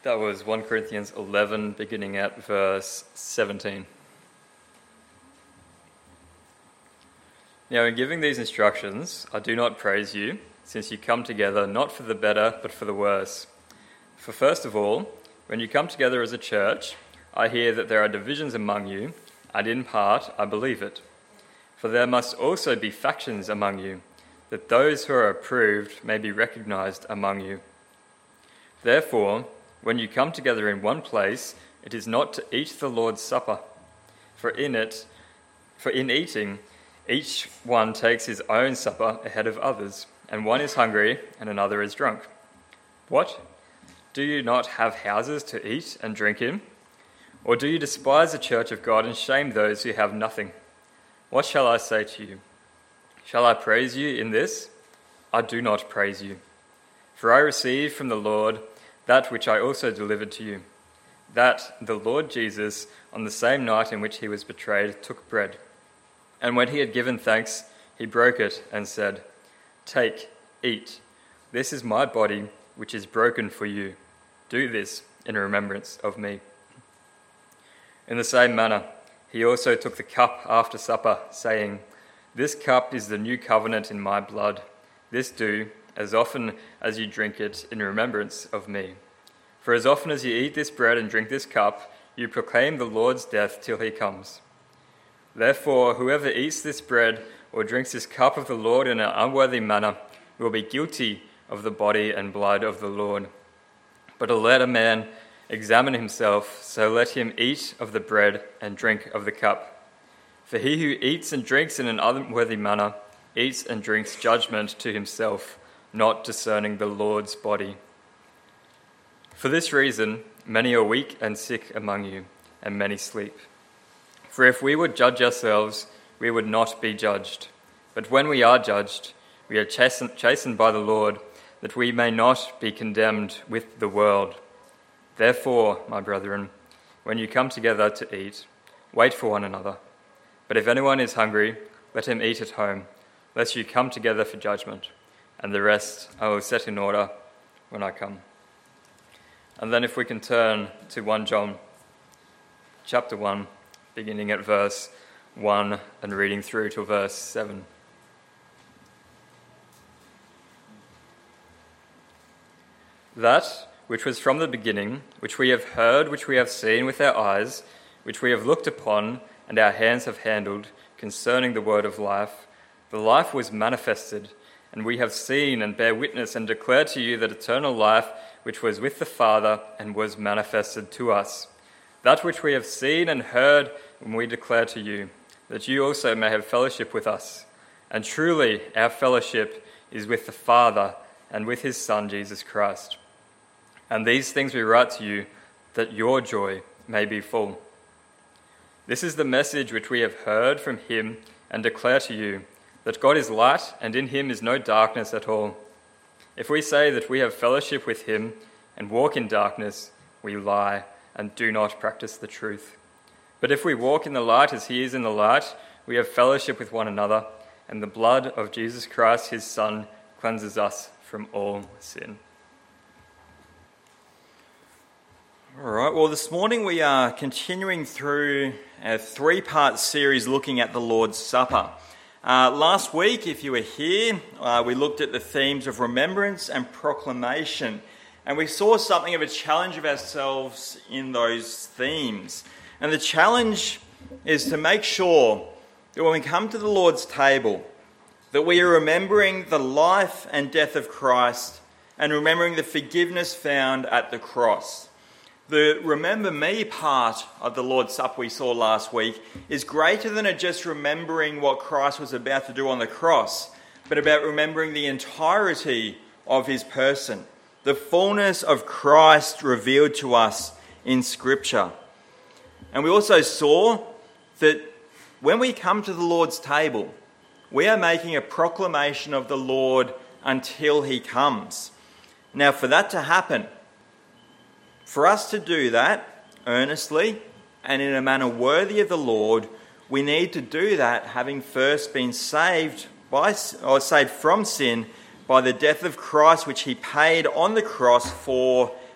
That was 1 Corinthians 11, beginning at verse 17. Now, in giving these instructions, I do not praise you, since you come together not for the better, but for the worse. For first of all, when you come together as a church, I hear that there are divisions among you, and in part I believe it. For there must also be factions among you, that those who are approved may be recognized among you. Therefore, when you come together in one place, it is not to eat the Lord's Supper. For in eating, each one takes his own supper ahead of others, and one is hungry and another is drunk. What? Do you not have houses to eat and drink in? Or do you despise the church of God and shame those who have nothing? What shall I say to you? Shall I praise you in this? I do not praise you. For I received from the Lord that which I also delivered to you, that the Lord Jesus, on the same night in which he was betrayed, took bread. And when he had given thanks, he broke it and said, "Take, eat. This is my body, which is broken for you. Do this in remembrance of me." In the same manner, he also took the cup after supper, saying, "This cup is the new covenant in my blood. This do, as often as you drink it, in remembrance of me. For as often as you eat this bread and drink this cup, you proclaim the Lord's death till he comes. Therefore, whoever eats this bread or drinks this cup of the Lord in an unworthy manner will be guilty of the body and blood of the Lord. But let a man examine himself, so let him eat of the bread and drink of the cup. For he who eats and drinks in an unworthy manner eats and drinks judgment to himself, not discerning the Lord's body. For this reason, many are weak and sick among you, and many sleep. For if we would judge ourselves, we would not be judged. But when we are judged, we are chastened by the Lord, that we may not be condemned with the world. Therefore, my brethren, when you come together to eat, wait for one another. But if anyone is hungry, let him eat at home, lest you come together for judgment. And the rest I will set in order when I come." And then if we can turn to 1 John chapter 1, beginning at verse 1 and reading through to verse 7. "That which was from the beginning, which we have heard, which we have seen with our eyes, which we have looked upon, and our hands have handled, concerning the word of life, the life was manifested, and we have seen and bear witness and declare to you that eternal life which was with the Father and was manifested to us. That which we have seen and heard when we declare to you, that you also may have fellowship with us. And truly our fellowship is with the Father and with his Son Jesus Christ. And these things we write to you, that your joy may be full. This is the message which we have heard from him and declare to you, that God is light, and in him is no darkness at all. If we say that we have fellowship with him and walk in darkness, we lie and do not practice the truth. But if we walk in the light as he is in the light, we have fellowship with one another, and the blood of Jesus Christ, his Son, cleanses us from all sin." All right, well, this morning we are continuing through a three-part series looking at the Lord's Supper. Last week, if you were here, we looked at the themes of remembrance and proclamation, and we saw something of a challenge of ourselves in those themes. And the challenge is to make sure that when we come to the Lord's table, that we are remembering the life and death of Christ and remembering the forgiveness found at the cross. The remember me part of the Lord's Supper we saw last week is greater than just remembering what Christ was about to do on the cross, but about remembering the entirety of his person, the fullness of Christ revealed to us in Scripture. And we also saw that when we come to the Lord's table, we are making a proclamation of the Lord until he comes. Now, for that to happen, for us to do that earnestly and in a manner worthy of the Lord, we need to do that having first been saved from sin by the death of Christ, which he paid on the cross for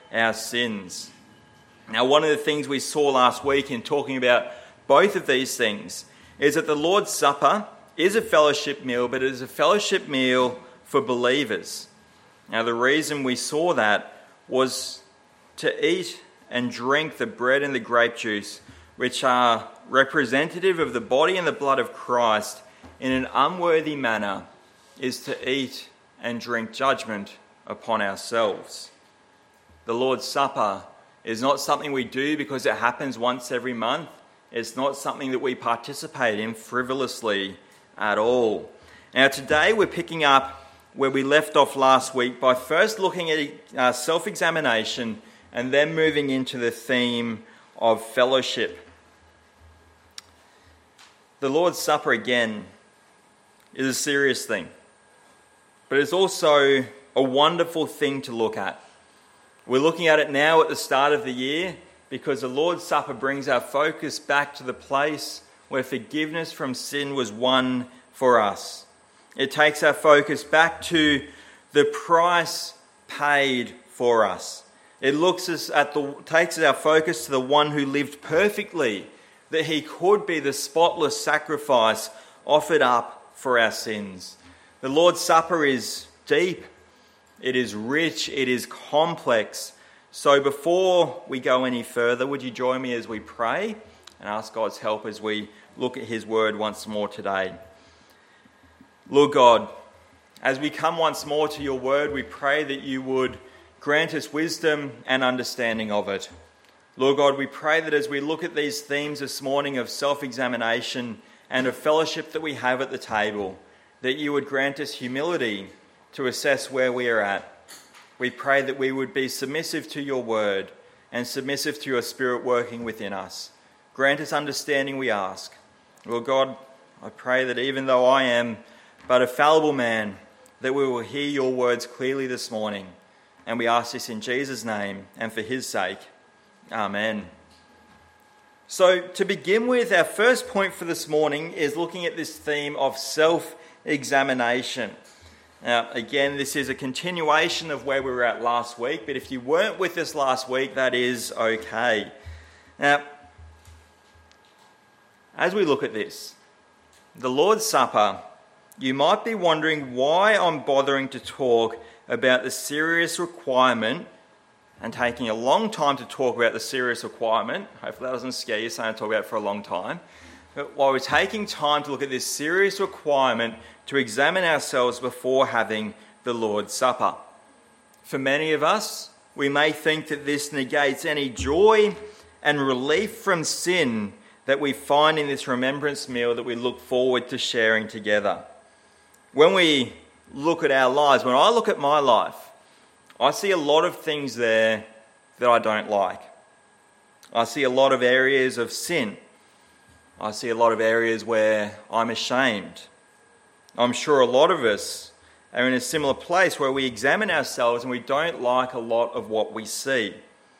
our sins. Now, one of the things we saw last week in talking about both of these things is that the Lord's Supper is a fellowship meal, but it is a fellowship meal for believers. Now, the reason we saw that was to eat and drink the bread and the grape juice, which are representative of the body and the blood of Christ, in an unworthy manner, is to eat and drink judgment upon ourselves. The Lord's Supper is not something we do because it happens once every month. It's not something that we participate in frivolously at all. Now, today we're picking up where we left off last week by first looking at self-examination and then moving into the theme of fellowship. The Lord's Supper, again, is a serious thing, but it's also a wonderful thing to look at. We're looking at it now at the start of the year because the Lord's Supper brings our focus back to the place where forgiveness from sin was won for us. It takes our focus back to the price paid for us. It takes our focus to the one who lived perfectly, that he could be the spotless sacrifice offered up for our sins. The Lord's Supper is deep, it is rich, it is complex. So before we go any further, would you join me as we pray and ask God's help as we look at his word once more today? Lord God, as we come once more to your word, we pray that you would grant us wisdom and understanding of it. Lord God, we pray that as we look at these themes this morning of self-examination and of fellowship that we have at the table, that you would grant us humility to assess where we are at. We pray that we would be submissive to your word and submissive to your spirit working within us. Grant us understanding, we ask. Lord God, I pray that even though I am but a fallible man, that we will hear your words clearly this morning. And we ask this in Jesus' name and for his sake. Amen. So to begin with, our first point for this morning is looking at this theme of self-examination. Now, again, this is a continuation of where we were at last week, but if you weren't with us last week, that is okay. Now, as we look at this, the Lord's Supper, you might be wondering why I'm bothering to talk about the serious requirement and taking a long time to talk about the serious requirement. Hopefully that doesn't scare you, saying I talk about it for a long time. But while we're taking time to look at this serious requirement to examine ourselves before having the Lord's Supper. For many of us, we may think that this negates any joy and relief from sin that we find in this remembrance meal that we look forward to sharing together. When we look at our lives, when I look at my life, I see a lot of things there that I don't like. I see a lot of areas of sin. I see a lot of areas where I'm ashamed. I'm sure a lot of us are in a similar place where we examine ourselves and we don't like a lot of what we see.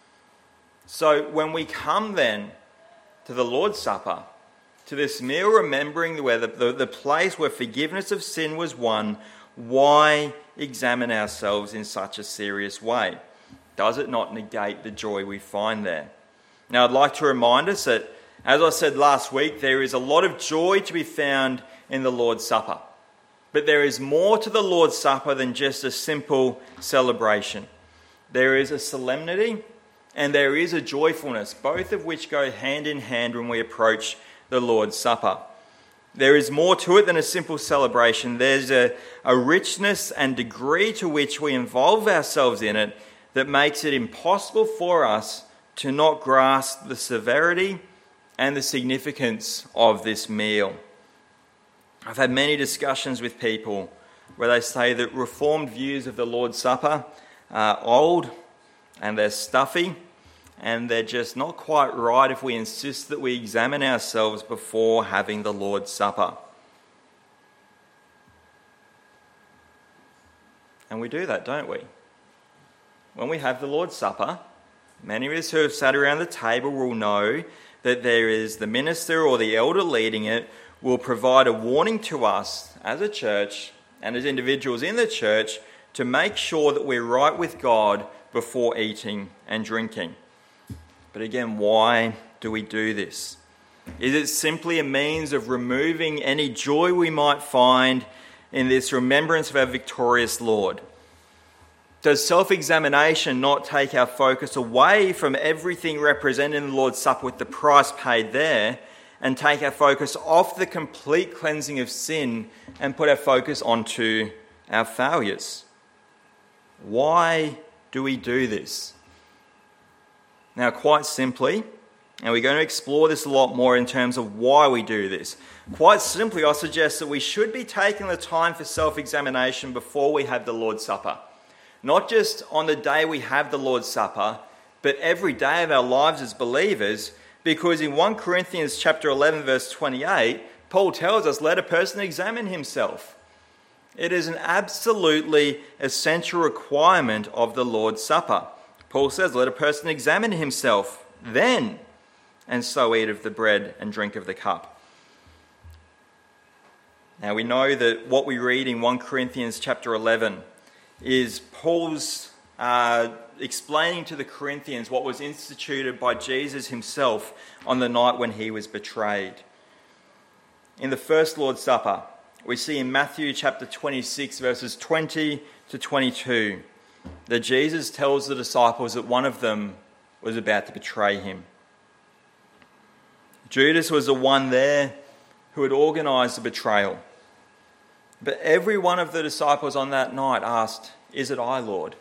So when we come then to the Lord's Supper, to this meal remembering where the place where forgiveness of sin was won, why examine ourselves in such a serious way? Does it not negate the joy we find there? Now, I'd like to remind us that, as I said last week, there is a lot of joy to be found in the Lord's Supper. But there is more to the Lord's Supper than just a simple celebration. There is a solemnity and there is a joyfulness, both of which go hand in hand when we approach the Lord's Supper. There is more to it than a simple celebration. There's a richness and degree to which we involve ourselves in it that makes it impossible for us to not grasp the severity and the significance of this meal. I've had many discussions with people where they say that Reformed views of the Lord's Supper are old and they're stuffy and they're just not quite right if we insist that we examine ourselves before having the Lord's Supper. And we do that, don't we? When we have the Lord's Supper, many of us who have sat around the table will know that there is the minister or the elder leading it will provide a warning to us as a church and as individuals in the church to make sure that we're right with God before eating and drinking. But again, why do we do this? Is it simply a means of removing any joy we might find in this remembrance of our victorious Lord? Does self-examination not take our focus away from everything represented in the Lord's Supper with the price paid there, and take our focus off the complete cleansing of sin and put our focus onto our failures? Why do we do this? Now, quite simply, and we're going to explore this a lot more in terms of why we do this. Quite simply, I suggest that we should be taking the time for self-examination before we have the Lord's Supper. Not just on the day we have the Lord's Supper, but every day of our lives as believers, because in 1 Corinthians chapter 11, verse 28, Paul tells us, let a person examine himself. It is an absolutely essential requirement of the Lord's Supper. Paul says, let a person examine himself then, and so eat of the bread and drink of the cup. Now we know that what we read in 1 Corinthians chapter 11 is Paul's explaining to the Corinthians what was instituted by Jesus himself on the night when he was betrayed. In the first Lord's Supper, we see in Matthew chapter 26, verses 20 to 22, that Jesus tells the disciples that one of them was about to betray him. Judas was the one there who had organised the betrayal. But every one of the disciples on that night asked, "Is it I, Lord?"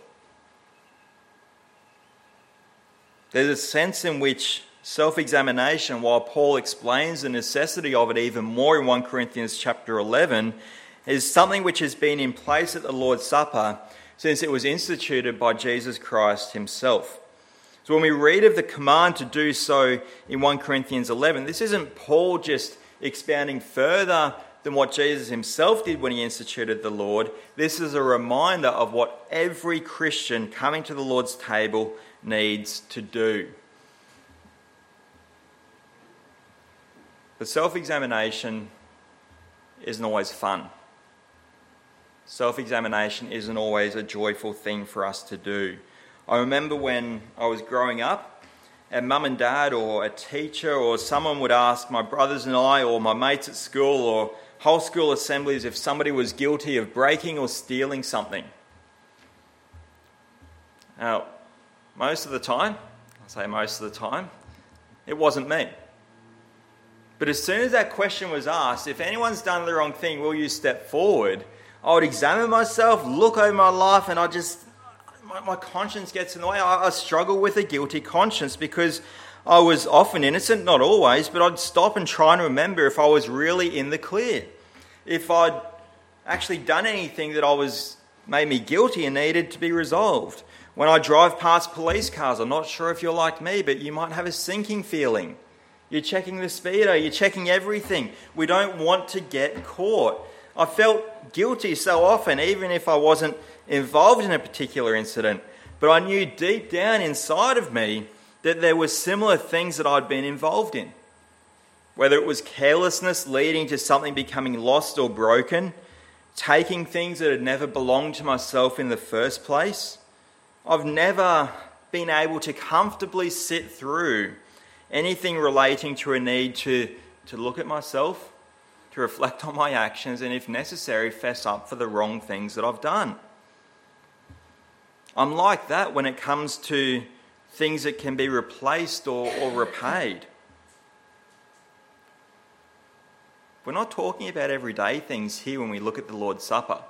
There's a sense in which self-examination, while Paul explains the necessity of it even more in 1 Corinthians chapter 11, is something which has been in place at the Lord's Supper since it was instituted by Jesus Christ himself. So when we read of the command to do so in 1 Corinthians 11, this isn't Paul just expounding further than what Jesus himself did when he instituted the Lord. This is a reminder of what every Christian coming to the Lord's table needs to do. But self-examination isn't always fun. Self-examination isn't always a joyful thing for us to do. I remember when I was growing up, and mum and dad or a teacher or someone would ask my brothers and I or my mates at school or whole school assemblies if somebody was guilty of breaking or stealing something. Now, most of the time, it wasn't me. But as soon as that question was asked, if anyone's done the wrong thing, will you step forward? I would examine myself, look over my life, and my conscience gets in the way. I struggle with a guilty conscience because I was often innocent, not always, but I'd stop and try and remember if I was really in the clear. If I'd actually done anything that made me guilty and needed to be resolved. When I drive past police cars, I'm not sure if you're like me, but you might have a sinking feeling. You're checking the speedo, you're checking everything. We don't want to get caught. I felt guilty so often, even if I wasn't involved in a particular incident. But I knew deep down inside of me that there were similar things that I'd been involved in. Whether it was carelessness leading to something becoming lost or broken, taking things that had never belonged to myself in the first place. I've never been able to comfortably sit through anything relating to a need to look at myself, to reflect on my actions, and if necessary, fess up for the wrong things that I've done. I'm like that when it comes to things that can be replaced or repaid. We're not talking about everyday things here when we look at the Lord's Supper.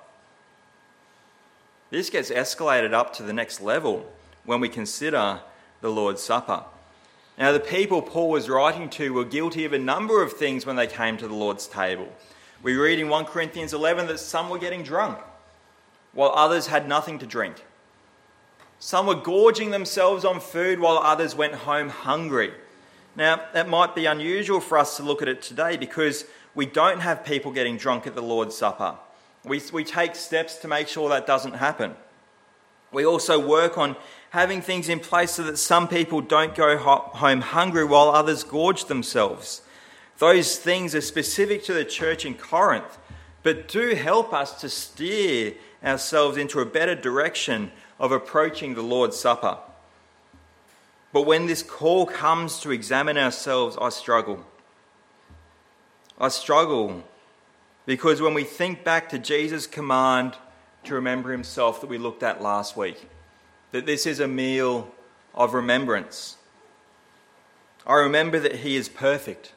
This gets escalated up to the next level when we consider the Lord's Supper. Now, the people Paul was writing to were guilty of a number of things when they came to the Lord's table. We read in 1 Corinthians 11 that some were getting drunk, while others had nothing to drink. Some were gorging themselves on food, while others went home hungry. Now, that might be unusual for us to look at it today because we don't have people getting drunk at the Lord's Supper. We take steps to make sure that doesn't happen. We also work on having things in place so that some people don't go home hungry while others gorge themselves. Those things are specific to the church in Corinth, but do help us to steer ourselves into a better direction of approaching the Lord's Supper. But when this call comes to examine ourselves, I struggle. I struggle because when we think back to Jesus' command to remember himself that we looked at last week, that this is a meal of remembrance. I remember that he is perfect.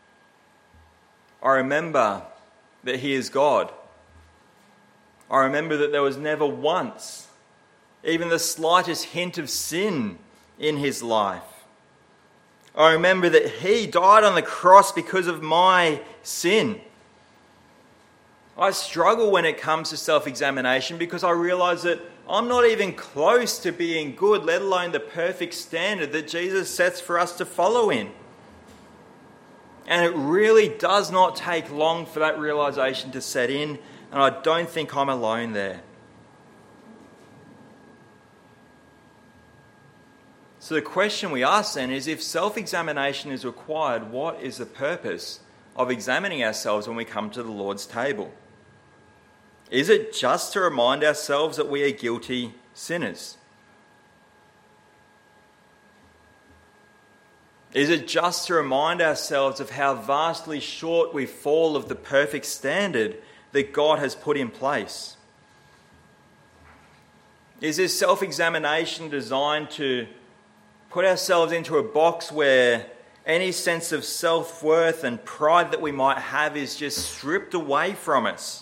I remember that he is God. I remember that there was never once even the slightest hint of sin in his life. I remember that he died on the cross because of my sin. I struggle when it comes to self-examination because I realise that I'm not even close to being good, let alone the perfect standard that Jesus sets for us to follow in. And it really does not take long for that realisation to set in, and I don't think I'm alone there. So the question we ask then is, if self-examination is required, what is the purpose of examining ourselves when we come to the Lord's table? Is it just to remind ourselves that we are guilty sinners? Is it just to remind ourselves of how vastly short we fall of the perfect standard that God has put in place? Is this self-examination designed to put ourselves into a box where any sense of self-worth and pride that we might have is just stripped away from us?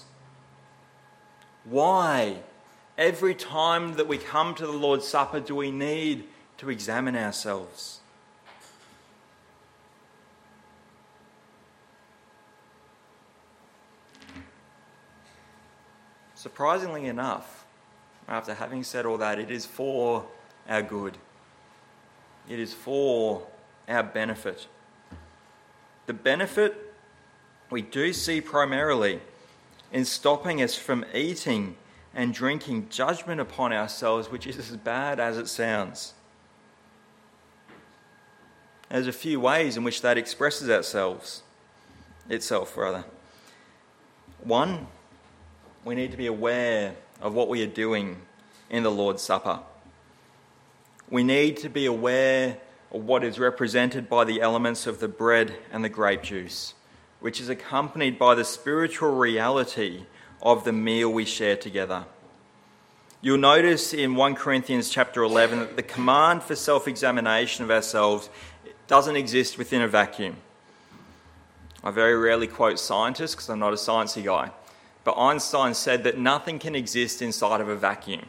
Why, every time that we come to the Lord's Supper, do we need to examine ourselves? Surprisingly enough, after having said all that, it is for our good. It is for our benefit. The benefit we do see primarily in stopping us from eating and drinking judgment upon ourselves, which is as bad as it sounds. There's a few ways in which that expresses itself. One, we need to be aware of what we are doing in the Lord's Supper. We need to be aware of what is represented by the elements of the bread and the grape juice, which is accompanied by the spiritual reality of the meal we share together. You'll notice in 1 Corinthians chapter 11 that the command for self-examination of ourselves doesn't exist within a vacuum. I very rarely quote scientists because I'm not a sciencey guy, but Einstein said that nothing can exist inside of a vacuum.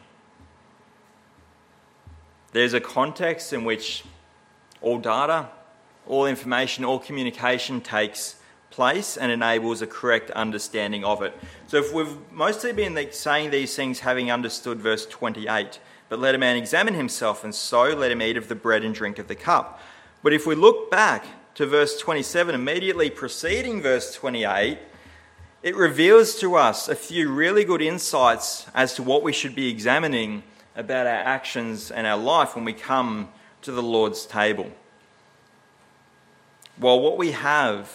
There's a context in which all data, all information, all communication takes place and enables a correct understanding of it. So if we've mostly been saying these things having understood verse 28, but let a man examine himself, and so let him eat of the bread and drink of the cup. But if we look back to verse 27, immediately preceding verse 28, it reveals to us a few really good insights as to what we should be examining about our actions and our life when we come to the Lord's table. Well, what we have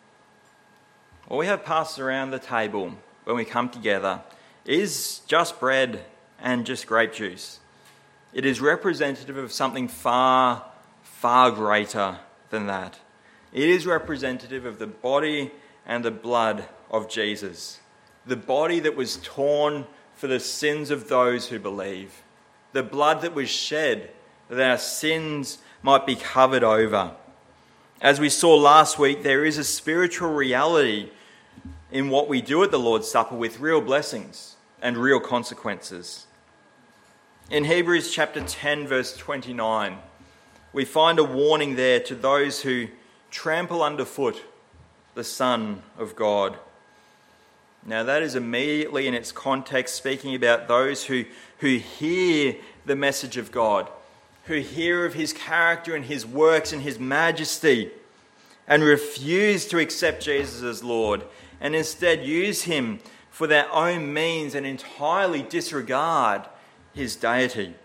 passed around the table when we come together is just bread and just grape juice. It is representative of something far, far greater than that. It is representative of the body and the blood of Jesus, the body that was torn for the sins of those who believe, the blood that was shed that our sins might be covered over. As we saw last week, there is a spiritual reality in what we do at the Lord's Supper with real blessings and real consequences. In Hebrews chapter 10, verse 29, we find a warning there to those who trample underfoot the Son of God. Now that is immediately in its context speaking about those who hear the message of God, who hear of his character and his works and his majesty, and refuse to accept Jesus as Lord, and instead use him for their own means and entirely disregard his deity.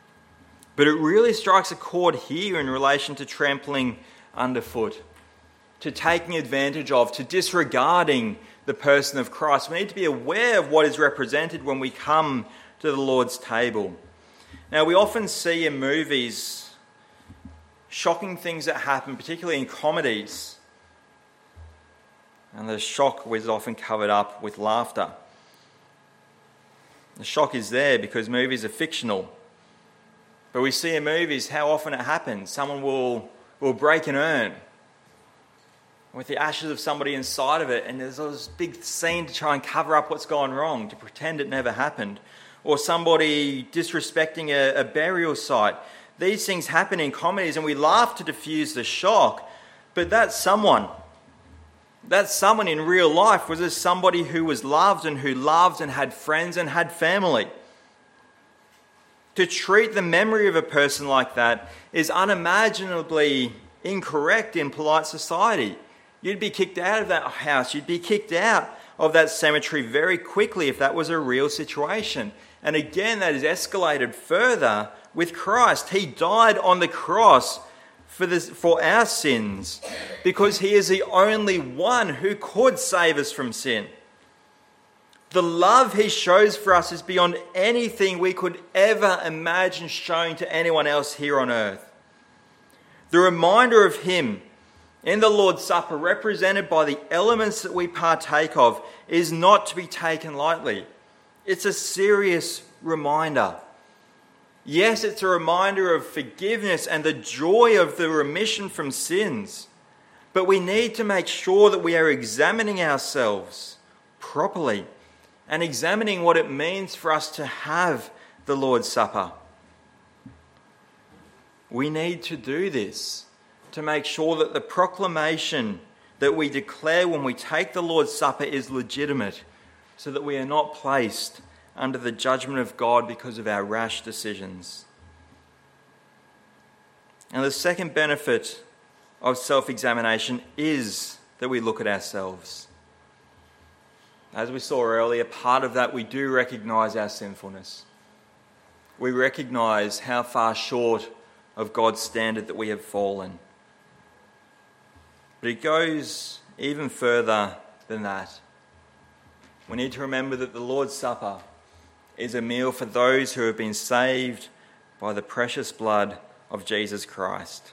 But it really strikes a chord here in relation to trampling underfoot. to taking advantage of, to disregarding the person of Christ. We need to be aware of what is represented when we come to the Lord's table. Now, we often see in movies shocking things that happen, particularly in comedies, and the shock was often covered up with laughter. The shock is there because movies are fictional. But we see in movies how often it happens. Someone will break an urn with the ashes of somebody inside of it, and there's this big scene to try and cover up what's gone wrong, to pretend it never happened. Or somebody disrespecting a burial site. These things happen in comedies, and we laugh to diffuse the shock. But that someone in real life was somebody who was loved and had friends and had family. To treat the memory of a person like that is unimaginably incorrect in polite society. You'd be kicked out of that house. You'd be kicked out of that cemetery very quickly if that was a real situation. And again, that is escalated further with Christ. He died on the cross for our sins because he is the only one who could save us from sin. The love he shows for us is beyond anything we could ever imagine showing to anyone else here on earth. The reminder of him in the Lord's Supper, represented by the elements that we partake of, is not to be taken lightly. It's a serious reminder. Yes, it's a reminder of forgiveness and the joy of the remission from sins. But we need to make sure that we are examining ourselves properly and examining what it means for us to have the Lord's Supper. We need to do this to make sure that the proclamation that we declare when we take the Lord's Supper is legitimate, so that we are not placed under the judgment of God because of our rash decisions. And the second benefit of self-examination is that we look at ourselves. As we saw earlier, part of that we do recognise our sinfulness. We recognise how far short of God's standard that we have fallen. But it goes even further than that. We need to remember that the Lord's Supper is a meal for those who have been saved by the precious blood of Jesus Christ.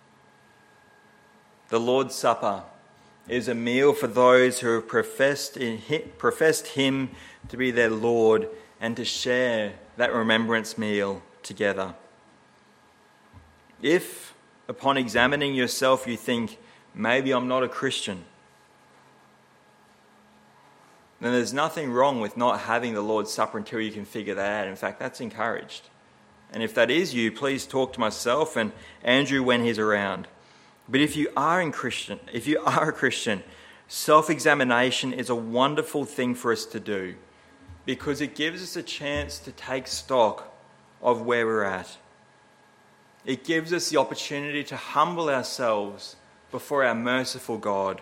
The Lord's Supper is a meal for those who have professed him to be their Lord and to share that remembrance meal together. If, upon examining yourself, you think, maybe I'm not a Christian, then there's nothing wrong with not having the Lord's Supper until you can figure that out. In fact, that's encouraged. And if that is you, please talk to myself and Andrew when he's around. But if you are a Christian, self-examination is a wonderful thing for us to do because it gives us a chance to take stock of where we're at. It gives us the opportunity to humble ourselves before our merciful God.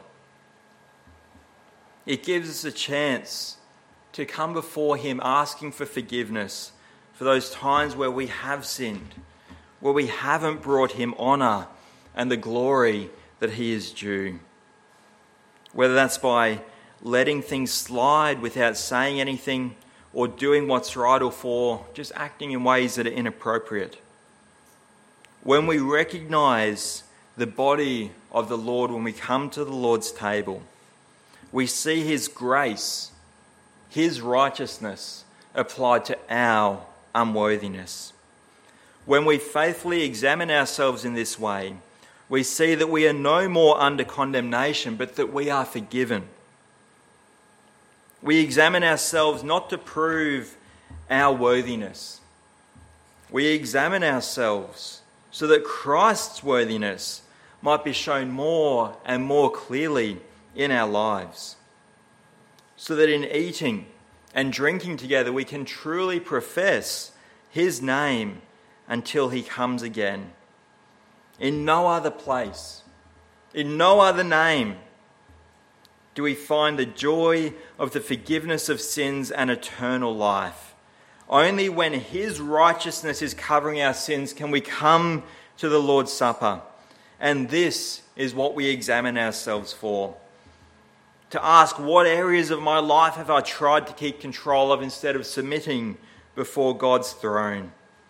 It gives us a chance to come before him asking for forgiveness for those times where we have sinned, where we haven't brought him honour and the glory that he is due. Whether that's by letting things slide without saying anything, or doing what's right, or for just acting in ways that are inappropriate. When we recognise the body of the Lord, when we come to the Lord's table, we see his grace, his righteousness applied to our unworthiness. When we faithfully examine ourselves in this way, we see that we are no more under condemnation, but that we are forgiven. We examine ourselves not to prove our worthiness. We examine ourselves so that Christ's worthiness might be shown more and more clearly in our lives. So that in eating and drinking together we can truly profess his name until he comes again. In no other place, in no other name, do we find the joy of the forgiveness of sins and eternal life. Only when his righteousness is covering our sins can we come to the Lord's Supper And this is what we examine ourselves for. To ask, what areas of my life have I tried to keep control of instead of submitting before God's throne?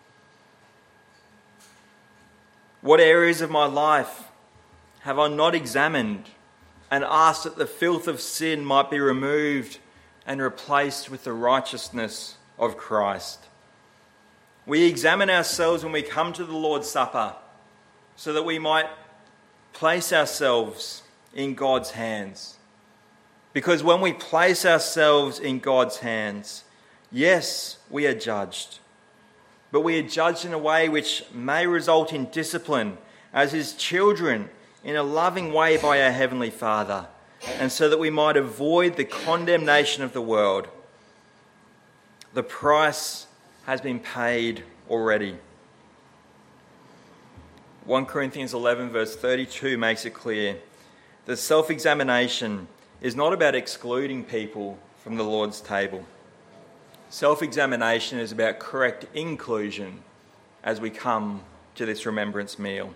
What areas of my life have I not examined and asked that the filth of sin might be removed and replaced with the righteousness of Christ? We examine ourselves when we come to the Lord's Supper so that we might place ourselves in God's hands. Because when we place ourselves in God's hands, yes, we are judged. But we are judged in a way which may result in discipline as His children in a loving way by our Heavenly Father, and so that we might avoid the condemnation of the world. The price has been paid already. 1 Corinthians 11 verse 32 makes it clear that self-examination is not about excluding people from the Lord's table. Self-examination is about correct inclusion as we come to this remembrance meal.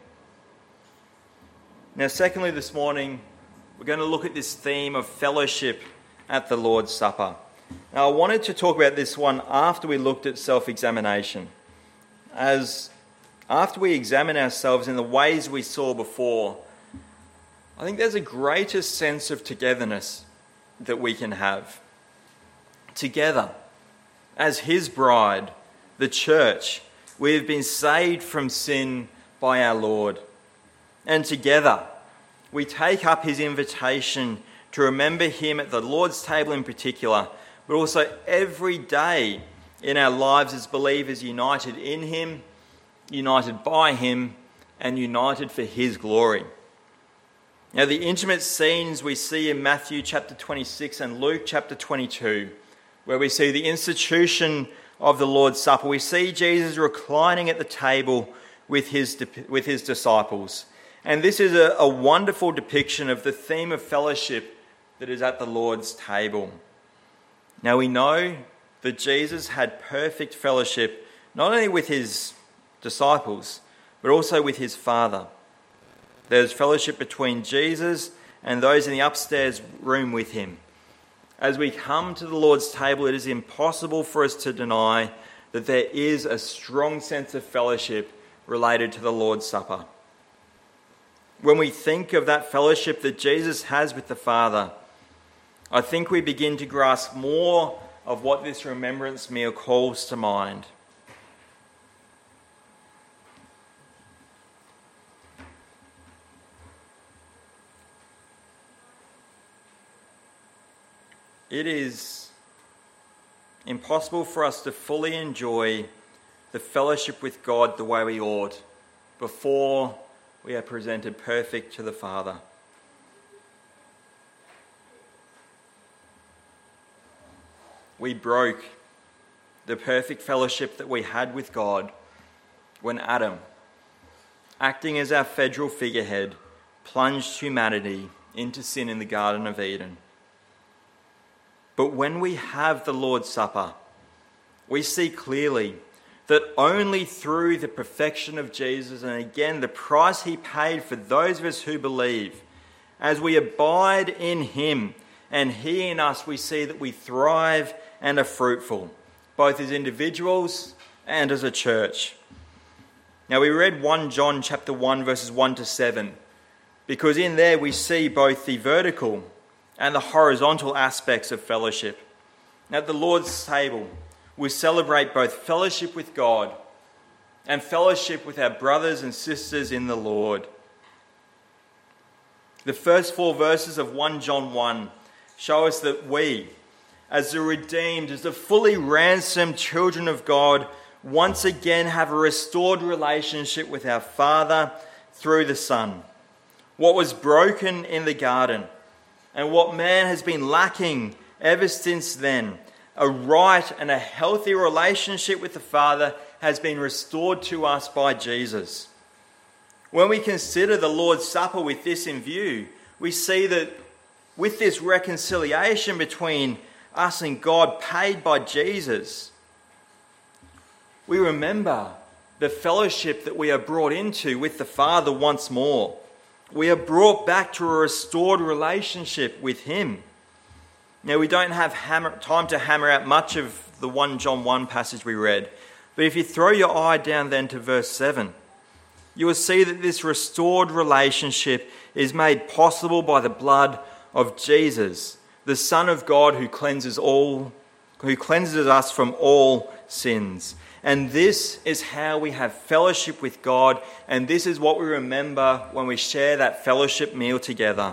Now, secondly, this morning, we're going to look at this theme of fellowship at the Lord's Supper. Now, I wanted to talk about this one after we looked at self-examination. As after we examine ourselves in the ways we saw before, I think there's a greater sense of togetherness that we can have. Together, as His bride, the church, we have been saved from sin by our Lord. And together, we take up His invitation to remember Him at the Lord's table in particular, but also every day in our lives as believers united in Him, united by Him, and united for His glory. Now, the intimate scenes we see in Matthew chapter 26 and Luke chapter 22, where we see the institution of the Lord's Supper, we see Jesus reclining at the table with his disciples. And this is a wonderful depiction of the theme of fellowship that is at the Lord's table. Now, we know that Jesus had perfect fellowship not only with His disciples, but also with His Father. There's fellowship between Jesus and those in the upstairs room with Him. As we come to the Lord's table, it is impossible for us to deny that there is a strong sense of fellowship related to the Lord's Supper. When we think of that fellowship that Jesus has with the Father, I think we begin to grasp more of what this remembrance meal calls to mind. It is impossible for us to fully enjoy the fellowship with God the way we ought before we are presented perfect to the Father. We broke the perfect fellowship that we had with God when Adam, acting as our federal figurehead, plunged humanity into sin in the Garden of Eden. But when we have the Lord's Supper, we see clearly that only through the perfection of Jesus, and again the price He paid for those of us who believe, as we abide in Him and He in us, we see that we thrive and are fruitful, both as individuals and as a church. Now, we read 1 John chapter 1 verses 1 to 7, because in there we see both the vertical and the horizontal aspects of fellowship. At the Lord's table, we celebrate both fellowship with God and fellowship with our brothers and sisters in the Lord. The first 4 verses of 1 John 1 show us that we, as the redeemed, as the fully ransomed children of God, once again have a restored relationship with our Father through the Son. What was broken in the garden, and what man has been lacking ever since then, a right and a healthy relationship with the Father, has been restored to us by Jesus. When we consider the Lord's Supper with this in view, we see that with this reconciliation between us and God paid by Jesus, we remember the fellowship that we are brought into with the Father once more. We are brought back to a restored relationship with him. Now, we don't have time to hammer out much of the 1 John 1 passage we read, but if you throw your eye down then to verse 7, you will see that this restored relationship is made possible by the blood of Jesus, the Son of God who cleanses us from all sins. And this is how we have fellowship with God, and this is what we remember when we share that fellowship meal together.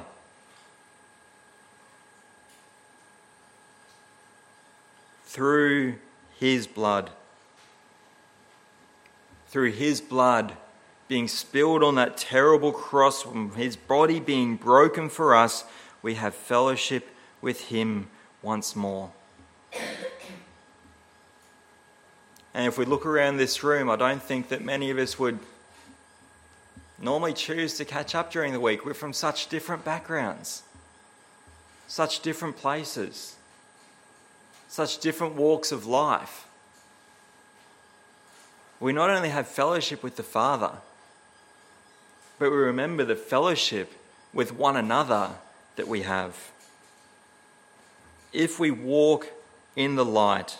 Through his blood. Through his blood being spilled on that terrible cross, from his body being broken for us, we have fellowship with him once more. And if we look around this room, I don't think that many of us would normally choose to catch up during the week. We're from such different backgrounds, such different places, such different walks of life. We not only have fellowship with the Father, but we remember the fellowship with one another that we have. If we walk in the light,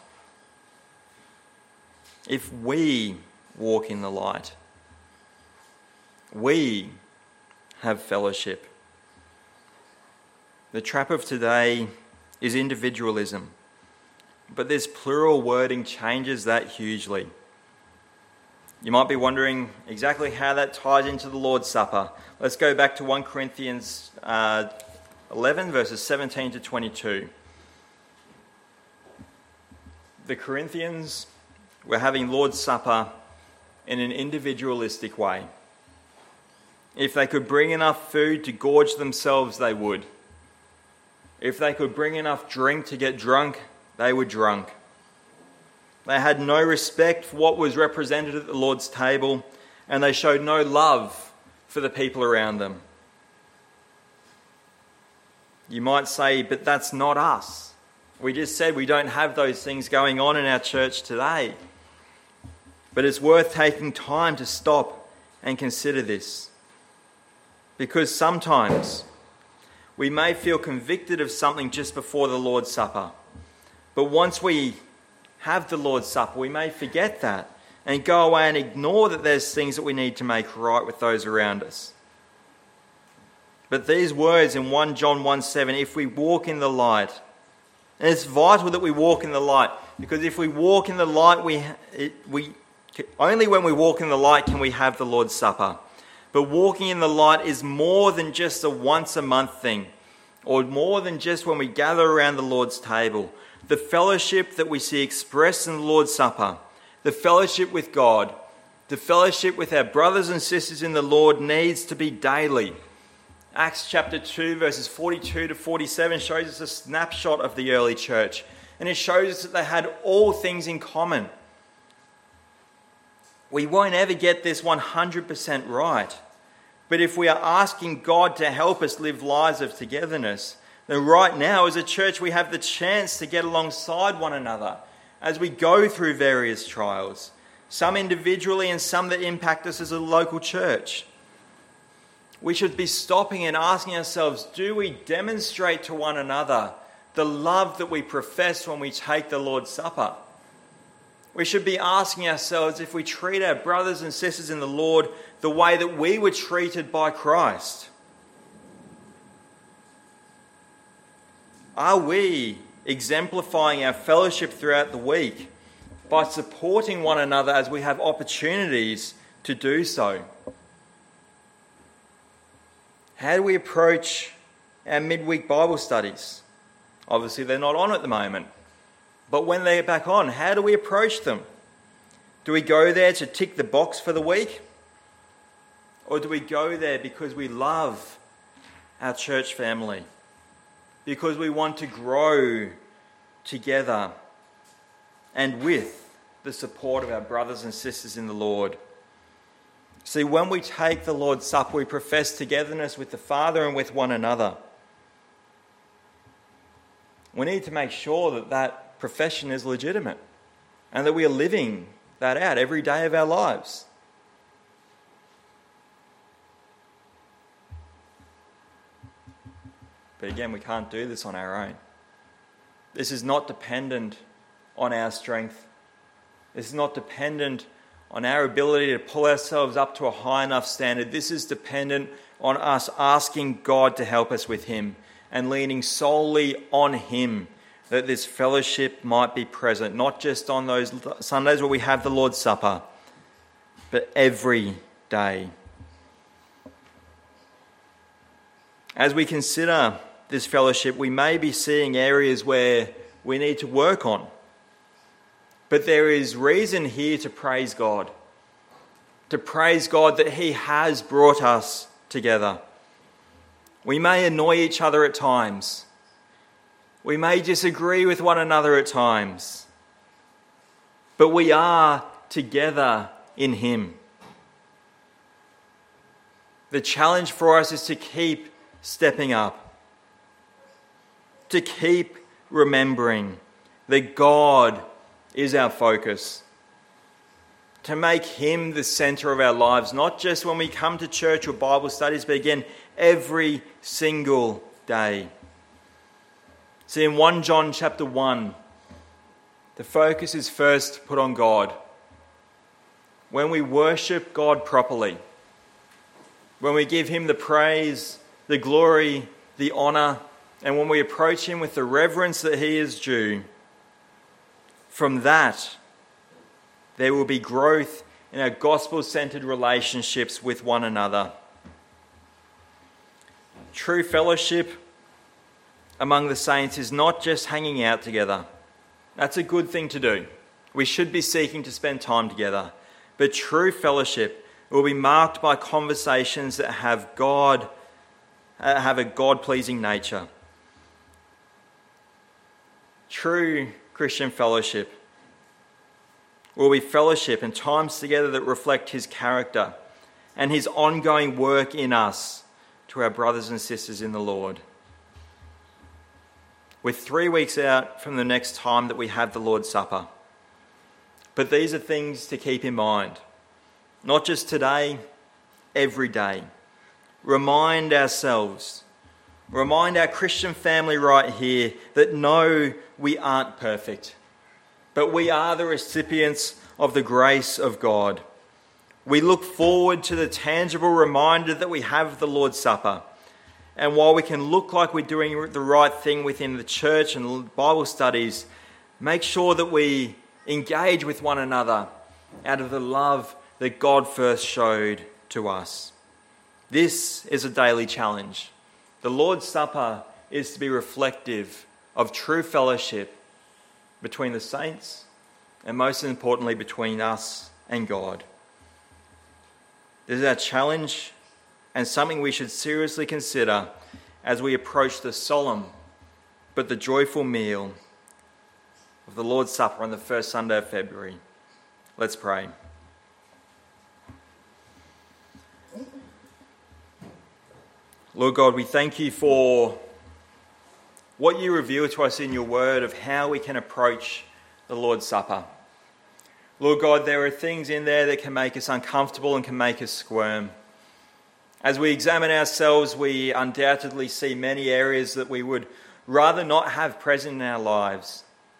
if we walk in the light, we have fellowship. The trap of today is individualism, but this plural wording changes that hugely. You might be wondering exactly how that ties into the Lord's Supper. Let's go back to 1 Corinthians 11, verses 17 to 22. The Corinthians were having Lord's Supper in an individualistic way. If they could bring enough food to gorge themselves, they would. If they could bring enough drink to get drunk, they were drunk. They had no respect for what was represented at the Lord's table, and they showed no love for the people around them. You might say, but that's not us. We just said we don't have those things going on in our church today. But it's worth taking time to stop and consider this. Because sometimes we may feel convicted of something just before the Lord's Supper. But once we have the Lord's Supper, we may forget that and go away and ignore that there's things that we need to make right with those around us. But these words in 1 John 1:7, if we walk in the light, and it's vital that we walk in the light, because if we walk in the light, only when we walk in the light can we have the Lord's Supper. But walking in the light is more than just a once a month thing, or more than just when we gather around the Lord's table. The fellowship that we see expressed in the Lord's Supper, the fellowship with God, the fellowship with our brothers and sisters in the Lord needs to be daily. Acts chapter 2 verses 42 to 47 shows us a snapshot of the early church, and it shows us that they had all things in common. We won't ever get this 100% right, but if we are asking God to help us live lives of togetherness, then right now as a church we have the chance to get alongside one another as we go through various trials, some individually and some that impact us as a local church. We should be stopping and asking ourselves, do we demonstrate to one another the love that we profess when we take the Lord's Supper? We should be asking ourselves if we treat our brothers and sisters in the Lord the way that we were treated by Christ. Are we exemplifying our fellowship throughout the week by supporting one another as we have opportunities to do so? How do we approach our midweek Bible studies? Obviously, they're not on at the moment. But when they're back on, how do we approach them? Do we go there to tick the box for the week? Or do we go there because we love our church family? Because we want to grow together and with the support of our brothers and sisters in the Lord? See, when we take the Lord's Supper, we profess togetherness with the Father and with one another. We need to make sure that that profession is legitimate and that we are living that out every day of our lives. But again, we can't do this on our own. This is not dependent on our strength. This is not dependent on our ability to pull ourselves up to a high enough standard. This is dependent on us asking God to help us with Him and leaning solely on Him, that this fellowship might be present, not just on those Sundays where we have the Lord's Supper, but every day. As we consider this fellowship, we may be seeing areas where we need to work on. But there is reason here to praise God that He has brought us together. We may annoy each other at times. We may disagree with one another at times. But we are together in Him. The challenge for us is to keep stepping up, to keep remembering that God is our focus, to make Him the centre of our lives, not just when we come to church or Bible studies, but again, every single day. See, in 1 John chapter 1, the focus is first put on God. When we worship God properly, when we give Him the praise, the glory, the honour, and when we approach Him with the reverence that He is due, from that, there will be growth in our gospel-centred relationships with one another. True fellowship among the saints is not just hanging out together. That's a good thing to do. We should be seeking to spend time together. But true fellowship will be marked by conversations that have a God-pleasing nature. True Christian fellowship will be fellowship and times together that reflect His character and His ongoing work in us to our brothers and sisters in the Lord. We're 3 weeks out from the next time that we have the Lord's Supper. But these are things to keep in mind. Not just today, every day. Remind ourselves, remind our Christian family right here that no, we aren't perfect, but we are the recipients of the grace of God. We look forward to the tangible reminder that we have the Lord's Supper. And while we can look like we're doing the right thing within the church and Bible studies, make sure that we engage with one another out of the love that God first showed to us. This is a daily challenge. The Lord's Supper is to be reflective of true fellowship between the saints and most importantly between us and God. This is our challenge and something we should seriously consider as we approach the solemn but the joyful meal of the Lord's Supper on the first Sunday of February. Let's pray. Lord God, we thank You for what You reveal to us in Your word of how we can approach the Lord's Supper. Lord God, there are things in there that can make us uncomfortable and can make us squirm. As we examine ourselves, we undoubtedly see many areas that we would rather not have present in our lives.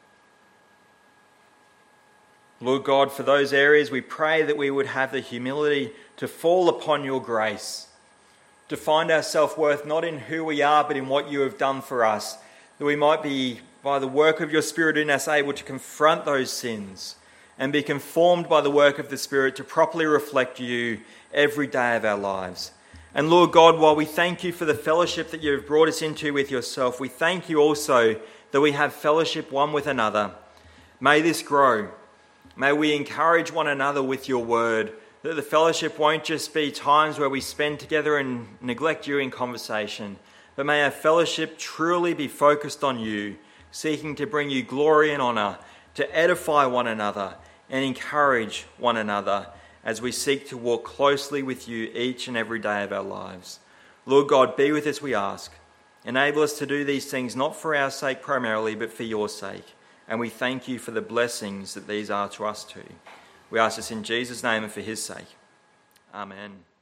Lord God, for those areas, we pray that we would have the humility to fall upon Your grace, to find our self-worth not in who we are, but in what You have done for us, that we might be, by the work of Your Spirit in us, able to confront those sins and be conformed by the work of the Spirit to properly reflect You every day of our lives. And Lord God, while we thank You for the fellowship that You have brought us into with Yourself, we thank You also that we have fellowship one with another. May this grow. May we encourage one another with Your word, that the fellowship won't just be times where we spend together and neglect You in conversation, but may our fellowship truly be focused on You, seeking to bring You glory and honour, to edify one another and encourage one another as we seek to walk closely with You each and every day of our lives. Lord God, be with us, we ask. Enable us to do these things not for our sake primarily, but for Your sake. And we thank You for the blessings that these are to us too. We ask this in Jesus' name and for His sake. Amen.